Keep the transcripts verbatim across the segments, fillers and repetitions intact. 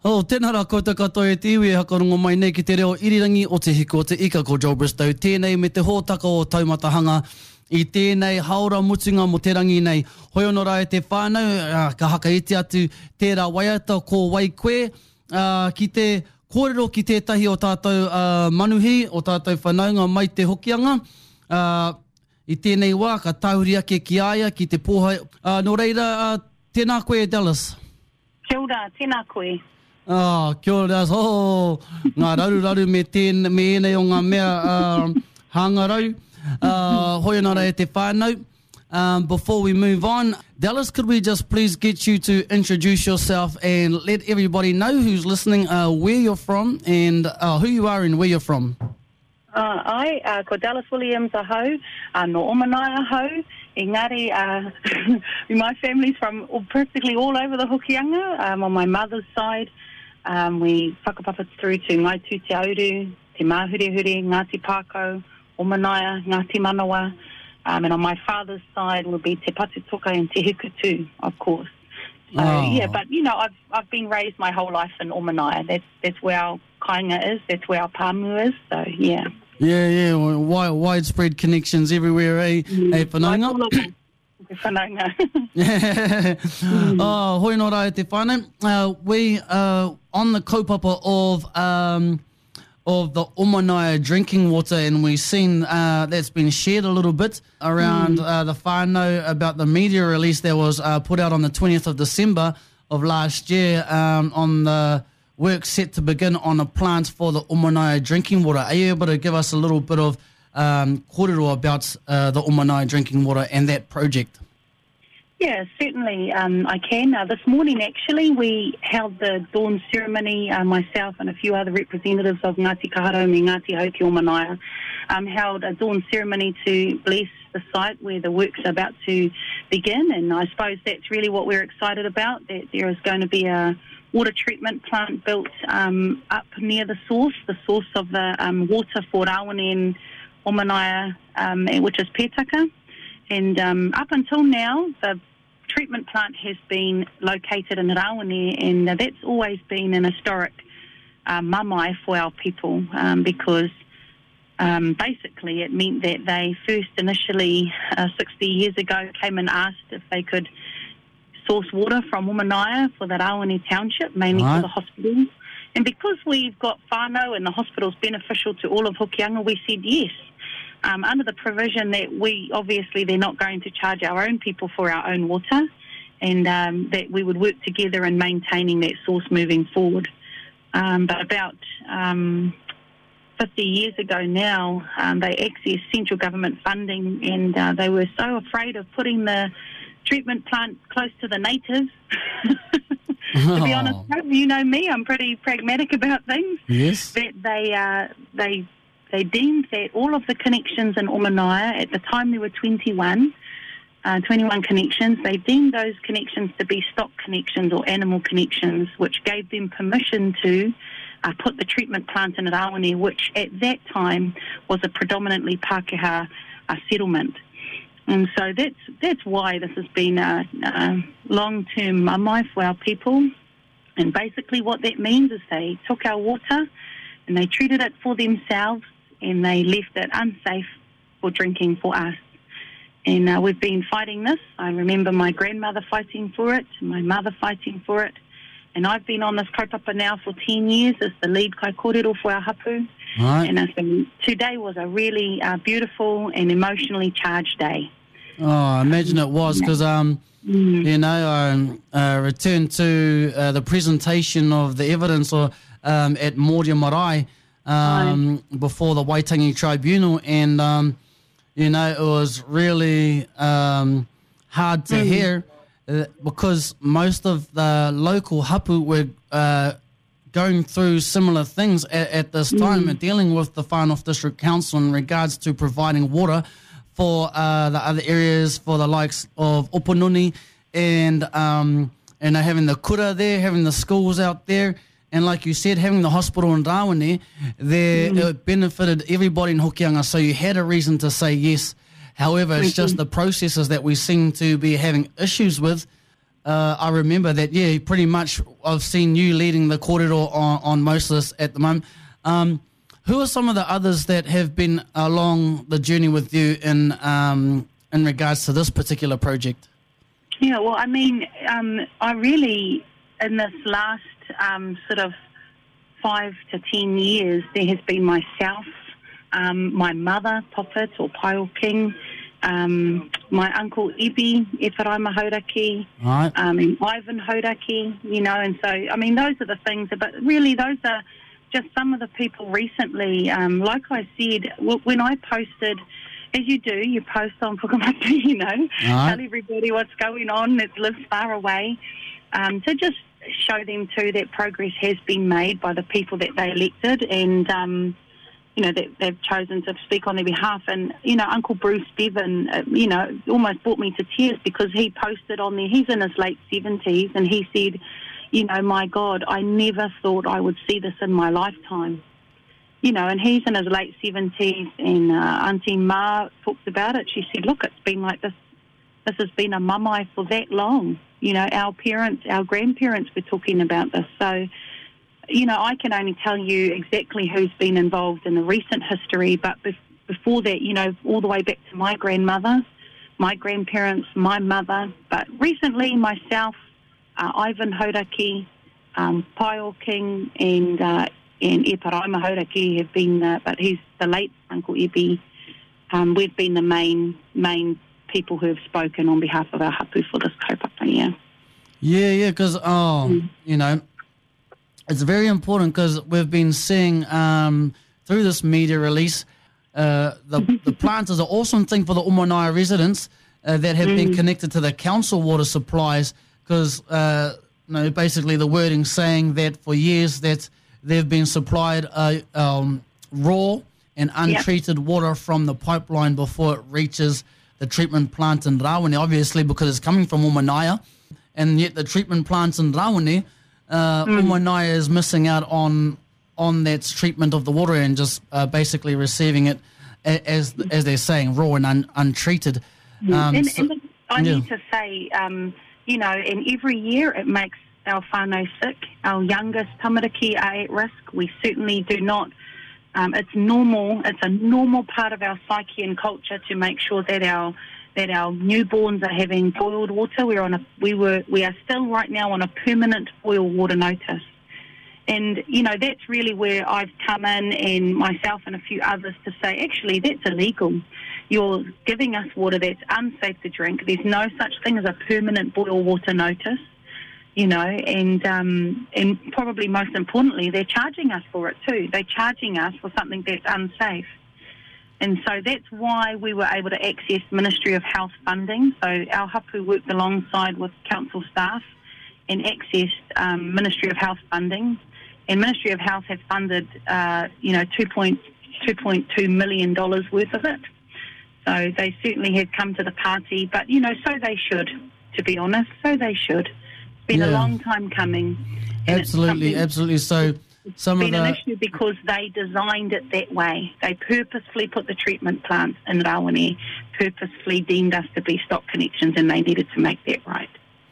Oh, tēnā rā koutou katoa e te iwi e hakarongo mai nei ki te reo irirangi o te hiko o te ika ko Joel Bristow. Tēnei me te hōtaka o taumatahanga i tēnei haora mutunga mo te rangi nei. Hoi ono rā e te whānau, uh, ka haka iti atu tērā waiata ko wai koe, uh, ki te kōrero ki tētahi o tātou uh, manuhi, o tātou whanaunga mai te hokianga. Uh, I tēnei wā, ka tāhuri ake ki aia, ki te pōhai. Uh, nō reira, uh, tēnā koe Dallas. Kia ora, tēnā koe. Ah, kia ora, oh, ngā raru raru me tēn, me enei o ngā mea uh, hangarau. Uh, hoi nara e te whānau. Um, before we move on, Dallas, could we just please get you to introduce yourself and let everybody know who's listening uh, where you're from and uh, who you are and where you're from? Uh, ai, uh, ko Dallas Williams a hau, uh, no Omanai a hau. Engari, uh, my family's from practically all over the Hokianga. Um, on my mother's side, um, we whakapapa through to Ngaitu Te Auru, Te Mahurihuri, Ngāti Pākau, Omanaia, Ngāti Manawa. Um, and on my father's side will be Te Patutoka and Te Hikutu, of course. So, oh. yeah, but, you know, I've I've been raised my whole life in Omanaia. That's, that's where our kainga is. That's where our pāmu is. So, yeah. Yeah, yeah, wide, widespread connections everywhere, eh, mm. eh whanaunga? Whanaunga. Yeah. Oh, hoi nō rā e te whānau. Uh, we are on the kaupapa of um, of the Omanaia drinking water, and we've seen uh, that's been shared a little bit around mm. uh, the whānau about the media release that was uh, put out on the twentieth of December of last year um, on the work set to begin on a plant for the Omanaia drinking water. Are you able to give us a little bit of um, kōrero about uh, the Omanaia drinking water and that project? Yeah, certainly um, I can. Uh, this morning, actually, we held the dawn ceremony, uh, myself and a few other representatives of Ngāti Kaharomi and Ngāti Hauki Omanaia, um, held a dawn ceremony to bless the site where the works are about to begin. And I suppose that's really what we're excited about, that there is going to be a water treatment plant built um, up near the source, the source of the um, water for Rawene and Omanaia, um, which is Pētaka. And um, up until now, the treatment plant has been located in Rawene, and uh, that's always been an historic uh, mamae for our people um, because um, basically it meant that they first initially, uh, sixty years ago, came and asked if they could source water from Omanaia for the Rawene township, mainly right. for the hospitals. And because we've got whānau and the hospital's beneficial to all of Hokianga, we said yes. Um, under the provision that we, obviously, they're not going to charge our own people for our own water, and um, that we would work together in maintaining that source moving forward. Um, but about um, fifty years ago now, um, they accessed central government funding, and uh, they were so afraid of putting the treatment plant close to the natives. To be honest, you know me, I'm pretty pragmatic about things. Yes. That they, uh, they, they deemed that all of the connections in Omanaia, at the time there were twenty-one, uh, twenty-one connections, they deemed those connections to be stock connections or animal connections, which gave them permission to uh, put the treatment plant in Rawene, which at that time was a predominantly Pākehā uh, settlement. And so that's that's why this has been a, a long-term mamae for our people. And basically what that means is they took our water and they treated it for themselves and they left it unsafe for drinking for us. And uh, we've been fighting this. I remember my grandmother fighting for it, my mother fighting for it. And I've been on this kaupapa now for ten years as the lead kai kōrero for our hapu. Right. And uh, so today was a really uh, beautiful and emotionally charged day. Oh, I imagine it was, because, um, mm. you know, I uh, returned to uh, the presentation of the evidence or, um, at Mōria Marae um, right. before the Waitangi Tribunal, and, um, you know, it was really um, hard to mm. hear uh, because most of the local hapu were uh, going through similar things at, at this time mm. and dealing with the Far North District Council in regards to providing water for uh, the other areas, for the likes of Opununi, and um, and having the kura there, having the schools out there, and like you said, having the hospital in Rawene, there mm. it benefited everybody in Hokianga, so you had a reason to say yes. However, it's just the processes that we seem to be having issues with uh, I remember that, yeah, pretty much I've seen you leading the kōrero on, on most of this at the moment. Um, who are some of the others that have been along the journey with you in um, in regards to this particular project? Yeah, well, I mean, um, I really, in this last um, sort of five to ten years, there has been myself, um, my mother, Popit or Paio King, um, my uncle Ibi, Eparaima Hauraki, right. um, and Ivan Hauraki, you know, and so, I mean, those are the things, but really those are just some of the people recently. Um, like I said, w- when I posted, as you do, you post on Pukamata, you know, right. tell everybody what's going on that lives far away, um, to just show them too that progress has been made by the people that they elected, and um, you know that they've chosen to speak on their behalf. And you know, Uncle Bruce Bevan, uh, you know, almost brought me to tears because he posted on there. He's in his late seventies, and he said, you know, my God, I never thought I would see this in my lifetime. You know, and he's in his late seventies, and uh, Auntie Ma talked about it. She said, look, it's been like this. This has been a mamae for that long. You know, our parents, our grandparents were talking about this. So, you know, I can only tell you exactly who's been involved in the recent history, but bef- before that, you know, all the way back to my grandmother, my grandparents, my mother, but recently myself, uh, Ivan Hauraki, um, Paio King, and uh, and Eparaima Hauraki have been, uh, but he's the late Uncle Ebi. Um, we've been the main main people who have spoken on behalf of our hapu for this kaupapa, yeah. Yeah, yeah, because, oh, mm. you know, it's very important because we've been seeing um, through this media release, uh, the, the plant is an awesome thing for the Umanaya residents uh, that have mm. been connected to the council water supplies, because, uh, you know, basically the wording saying that for years that they've been supplied uh, um, raw and untreated yep. water from the pipeline before it reaches the treatment plant in Rawene, obviously because it's coming from Umanaya, and yet the treatment plants in Rawene, uh, mm. Umanaya is missing out on on that treatment of the water and just uh, basically receiving it as as they're saying, raw and un, untreated. Um, and, so, and I yeah. need to say, um, you know, and every year it makes our whānau sick. Our youngest tamariki are at risk. We certainly do not. Um, it's normal. It's a normal part of our psyche and culture to make sure that our that our newborns are having boiled water. We're on a we were we are still right now on a permanent boil water notice, and you know that's really where I've come in, and myself and a few others, to say actually that's illegal. You're giving us water that's unsafe to drink. There's no such thing as a permanent boil water notice. You know, and um, and probably most importantly, they're charging us for it too. They're charging us for something that's unsafe. And so that's why we were able to access Ministry of Health funding. So our hapu worked alongside with council staff and accessed um, Ministry of Health funding. And Ministry of Health has funded, uh, you know, two point two million dollars worth of it. So they certainly have come to the party. But, you know, so they should, to be honest. So they should. Been yeah. a long time coming. Absolutely, absolutely. So some of the... It's been an issue because they designed it that way. They purposefully put the treatment plant in Rawene, purposefully deemed us to be stock connections, and they needed to make that right.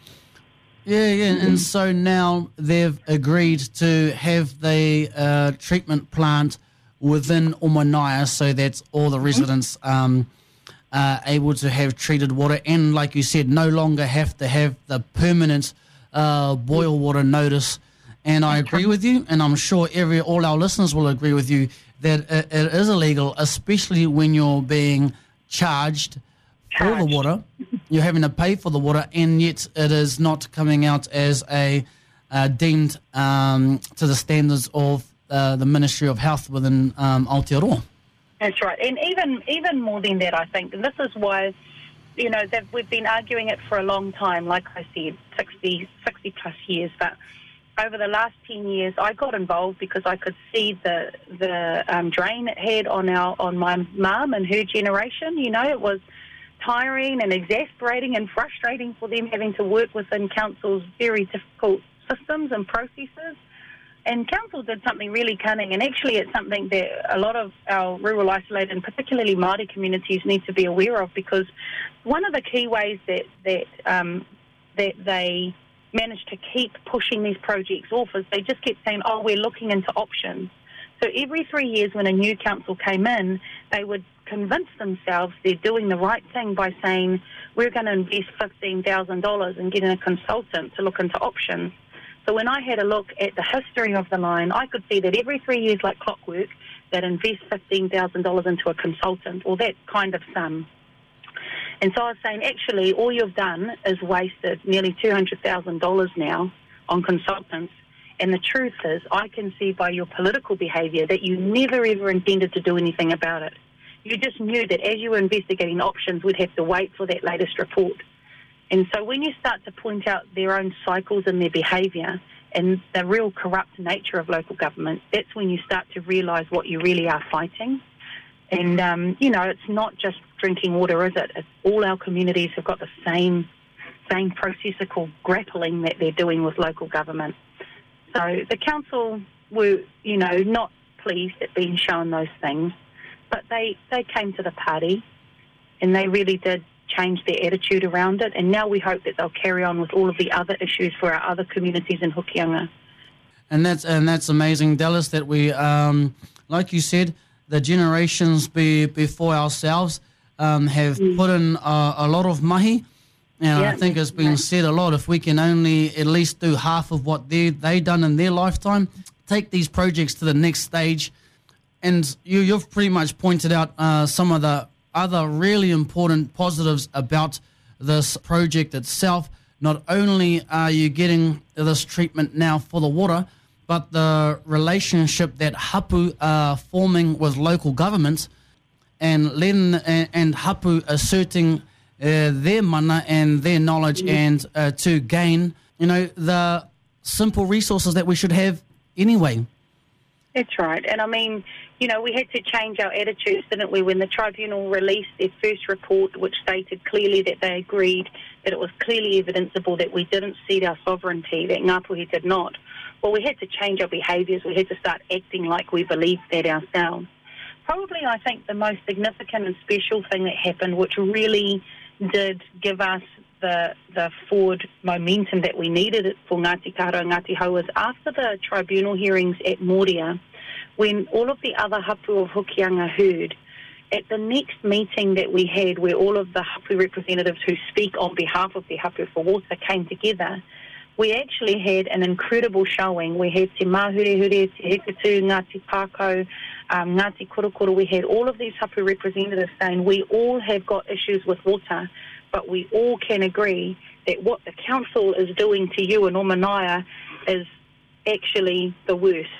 Yeah, yeah, mm-hmm. and so now they've agreed to have the uh, treatment plant within Umanaya, so that all the residents um, are able to have treated water, and like you said, no longer have to have the permanent Uh, boil water notice. And I agree with you, and I'm sure every all our listeners will agree with you that it, it is illegal, especially when you're being charged, charged for the water. You're having to pay for the water, and yet it is not coming out as a uh, deemed um, to the standards of uh, the Ministry of Health within um, Aotearoa. That's right, and even even more than that, I think, and this is why. You know, that we've been arguing it for a long time, like I said, sixty, sixty plus years. But over the last ten years, I got involved because I could see the the um, drain it had on our on my mum and her generation. You know, it was tiring and exasperating and frustrating for them having to work within council's very difficult systems and processes. And council did something really cunning, and actually it's something that a lot of our rural isolated and particularly Māori communities need to be aware of, because one of the key ways that, that um, that they managed to keep pushing these projects off is they just kept saying, oh, we're looking into options. So every three years when a new council came in, they would convince themselves they're doing the right thing by saying, we're going to invest fifteen thousand dollars and getting a consultant to look into options. So when I had a look at the history of the line, I could see that every three years, like clockwork, they'd invest fifteen thousand dollars into a consultant, or that kind of sum. And so I was saying, actually, all you've done is wasted nearly two hundred thousand dollars now on consultants. And the truth is, I can see by your political behaviour that you never ever intended to do anything about it. You just knew that as you were investigating options, we'd have to wait for that latest report. And so when you start to point out their own cycles and their behaviour and the real corrupt nature of local government, that's when you start to realise what you really are fighting. And, um, you know, it's not just drinking water, is it? It's all our communities have got the same, same process called grappling that they're doing with local government. So the council were, you know, not pleased at being shown those things, but they, they came to the party and they really did change their attitude around it. And now we hope that they'll carry on with all of the other issues for our other communities in Hokianga. And that's and that's amazing, Dallas, that we, um, like you said, the generations be, before ourselves um, have mm. put in a, a lot of mahi. And yeah, I think it's been said a lot, if we can only at least do half of what they they done in their lifetime, take these projects to the next stage. And you, you've pretty much pointed out uh, some of the other really important positives about this project itself. Not only are you getting this treatment now for the water, but the relationship that Hapu are forming with local governments, and letting and, and Hapu asserting Uh, their mana and their knowledge mm. and uh, to gain, you know, the simple resources that we should have anyway. That's right. And I mean, you know, we had to change our attitudes, didn't we, when the tribunal released their first report, which stated clearly that they agreed that it was clearly evidenceable that we didn't cede our sovereignty, that Ngāpuhi did not. Well, we had to change our behaviours. We had to start acting like we believed that ourselves. Probably, I think, the most significant and special thing that happened, which really did give us the the forward momentum that we needed for Ngāti Kaho'o Ngāti Hau, was after the tribunal hearings at Mōria, when all of the other hapu of Hokianga heard, at the next meeting that we had where all of the hapu representatives who speak on behalf of the hapu for water came together, we actually had an incredible showing. We had Te Mahurehure, Te Hekutu, Ngāti Pākau, um, Ngāti Korokoro. We had all of these hapu representatives saying we all have got issues with water, but we all can agree that what the council is doing to you in Omanaya is actually the worst,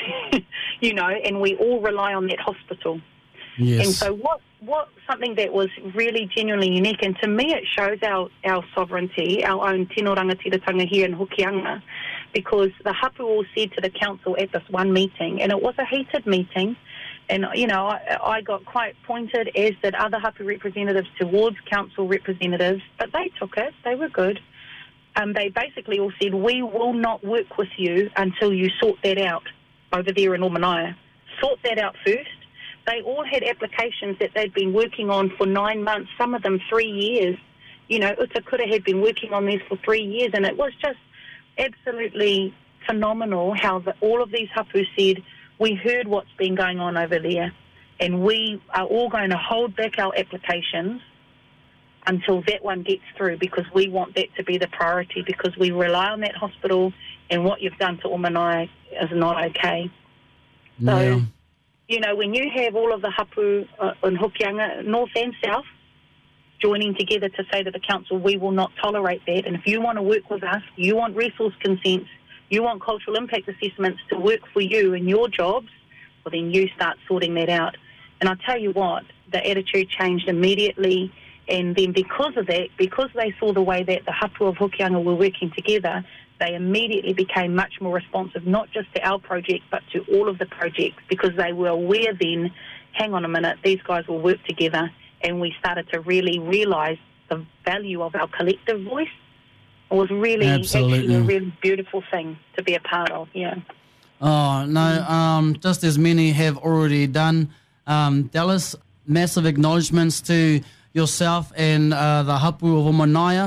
you know, and we all rely on that hospital. Yes. And so what, what something that was really genuinely unique, and to me it shows our, our sovereignty, our own tino rangatiratanga here in Hokianga, because the hapu all said to the council at this one meeting, and it was a heated meeting, and, you know, I, I got quite pointed, as did other hapu representatives, towards council representatives, but they took it, they were good. Um, they basically all said, we will not work with you until you sort that out over there in Omanaya. Sort that out first. They all had applications that they'd been working on for nine months, some of them three years. You know, Utakura had been working on these for three years, and it was just absolutely phenomenal how the, all of these hapu said, we heard what's been going on over there, and we are all going to hold back our applications until that one gets through, because we want that to be the priority, because we rely on that hospital, and what you've done to Omanaya is not okay. So, yeah. You know, when you have all of the hapu uh, in Hokianga, north and south, joining together to say to the council, we will not tolerate that, and if you want to work with us, you want resource consents, you want cultural impact assessments to work for you in your jobs, well, then you start sorting that out. And I'll tell you what, the attitude changed immediately, and then because of that, because they saw the way that the hapu of Hokianga were working together, they immediately became much more responsive, not just to our project, but to all of the projects, because they were aware then, hang on a minute, these guys will work together, and we started to really realise the value of our collective voice. It was really Absolutely. actually a really beautiful thing to be a part of, yeah. Oh, no, um, just as many have already done. Um, Dallas, massive acknowledgements to yourself and uh, the hapu of Omanaya.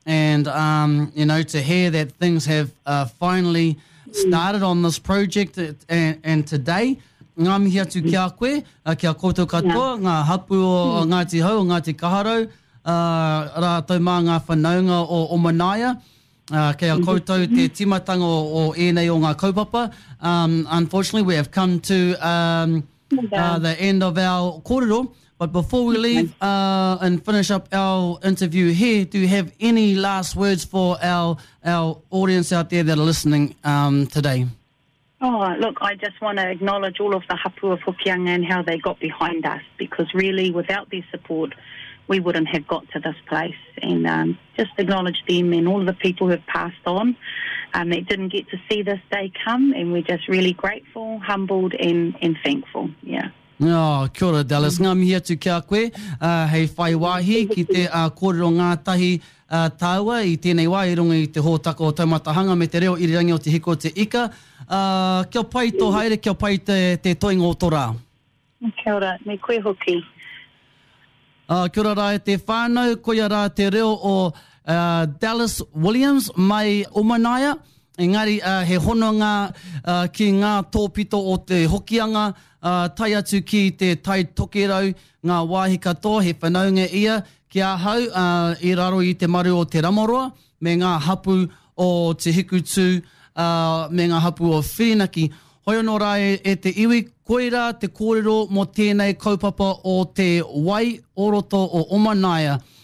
and, um, you know, to hear that things have uh, finally started on this project and, and today, ngā mihi atu kia koe, uh, kia koutou katoa, ngā hapu o mm. Ngāti Hau, o Ngāti Kaharau, uh, rātou mā ngā whanaunga o Omanaya, uh, kia koutou te timatanga o, o ēnei o ngā kaupapa. Um, unfortunately, we have come to um, uh, the end of our kōrero, but before we leave uh, and finish up our interview here, do you have any last words for our, our audience out there that are listening um, today? Oh, look, I just want to acknowledge all of the hapu of Hokianga and how they got behind us, because really without their support, we wouldn't have got to this place. And um, just acknowledge them and all the people who have passed on um, that didn't get to see this day come. And we're just really grateful, humbled and, and thankful. Yeah. Oh, kia ora, Dallas. Ngā mihi atu kia koe, uh, hei whai wāhi ki te uh, kōrero ngātahi uh, tāua i tēnei wā i runga i te hōtaka o taumatahanga me te reo irirangi o te hiko o te ika. Uh, kia pai tō haere, kia pai te, te toinga o tō rā. Kia ora, me koe hoki. Uh, kia ora rā e te whānau, koia rā te reo o uh, Dallas Williams mai Omanaya. Engari, uh, he hononga uh, ki ngā tōpito o te hokianga, uh, tai atu ki te tai tokerau, ngā wāhi katoa, he whanaunga ia, ki a hau uh, i raro i te maru o te Ramoroa, me ngā hapu o te hikutu, uh, me ngā hapu o Whirinaki. Hoi anō rā e, e te iwi, koira te kōrero mo tēnei kaupapa o te wai oroto o Omanaya.